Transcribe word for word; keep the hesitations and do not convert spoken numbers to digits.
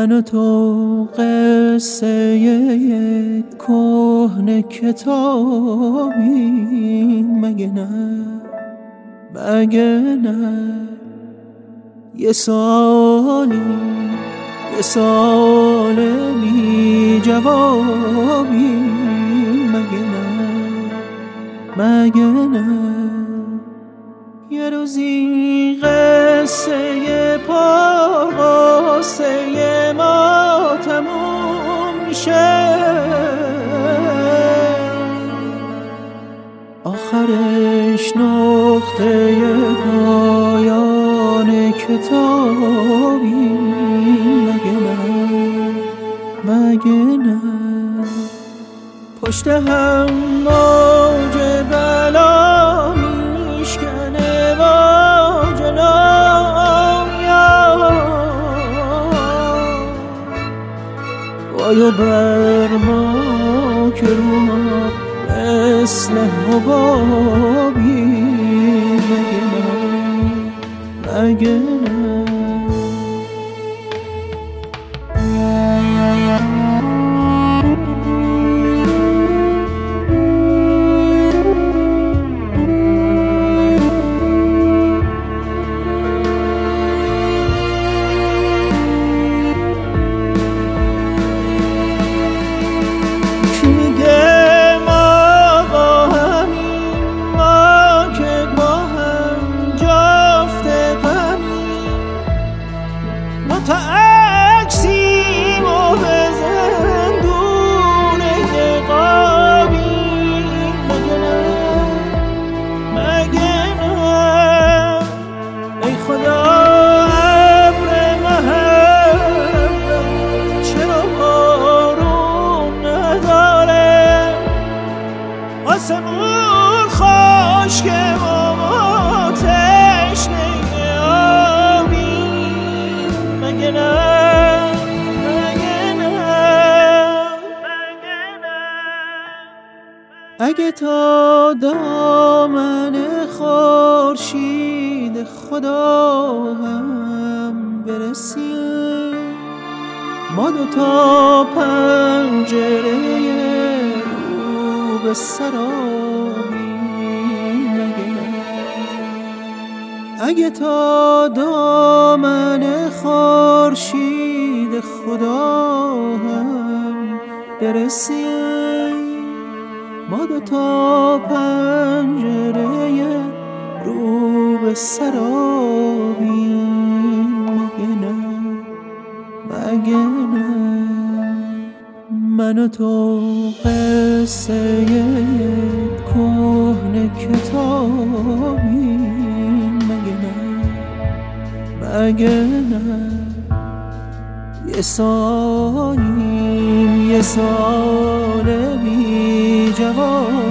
من و تو قصه یک کهنه کتابی، مگه نه مگه نه؟ یه سالی یه سال بی جوابی، مگه نه مگه نه؟ یه روزی قصه پرغصه ما تموم میشه، آخرش نقطه پایان کتابی، مگه نه مگه نه؟ پشت هم موج بلا میشکنه و جلو میاد، وای بر ما که رو ما مثل حبابی، مگه نه مگه نه؟ تا عکسیم و به زندونه قابی، مگه نه مگه نه؟ ای خدا ابر محبت چرا بارون نداره؟ آسمون خشکه و ما تشنه آبی، مگه نه مگه نه مگه نه؟ اگه تا دامن خورشید خدا هم برسیم، ما دوتا پنجره رو به سرابی، مگه نه؟ اگه تا دامن خورشید خدا هم برسیم، ما دوتا پنجره رو به سرابی، مگه نه مگه نه؟ من و تو قصه یک کهنه کتابی، مگه نه مگه نه؟ یه سالیم یه سال بی جواب